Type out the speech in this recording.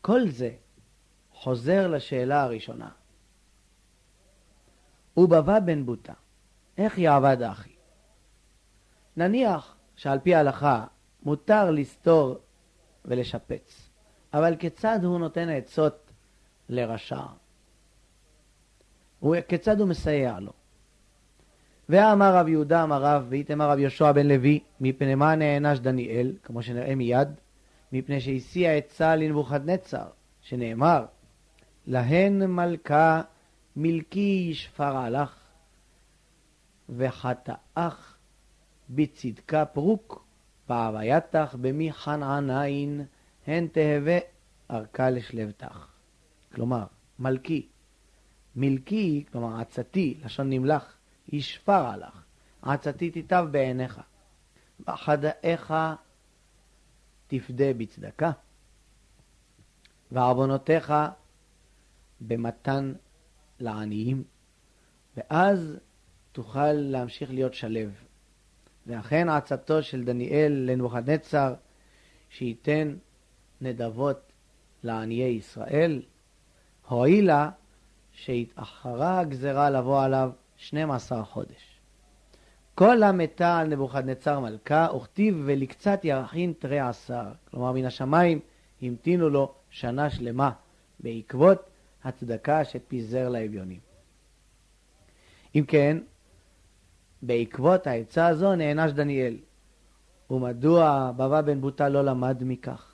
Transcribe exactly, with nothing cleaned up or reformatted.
כל זה חוזר לשאלה הראשונה. ובבא בן בוטה, איך יעבד אחי? נניח שעל פי ההלכה מותר לסתור ולשפץ, אבל כיצד הוא נותן עצות לרשע? כיצד הוא מסייע לו? ואמר רב יהודה אמר רב, ואיתמר רב יהושע בן לוי, מפני מה נענש דניאל, כמו שנראה מיד, מפני שהסיע עצה לנבוכדנצר, שנאמר, להן מלכה מלכי ישפר עלך, וחטאך בצדקה פרוק, בהווייתך במי חנענין, הן תהווה ארכה לשלבתך. כלומר, מלכי, מלכי, כלומר עצתי, לשון נמלך, ישפר עלך, עצתי תיטב בעיניך, וחטאיך תפדה בצדקה, ועוונותיך במתן לעניים, ואז תוכל להמשיך להיות שלב. ואכן עצתו של דניאל לנבוכדנצר שייתן נדבות לעניי ישראל, הועילה שהתאחרה הגזרה לבוא עליו שנים עשר חודש. כל המתה על נבוכדנצר מלכה, וכתיב ולקצת ירחין תרי עשר. כלומר, מן השמיים המתינו לו שנה שלמה, בעקבות הצדקה שפיזר לאביונים. אם כן, בעקבות העצה הזו נענש דניאל. ומדוע בבא בן בוטה לא למד מכך?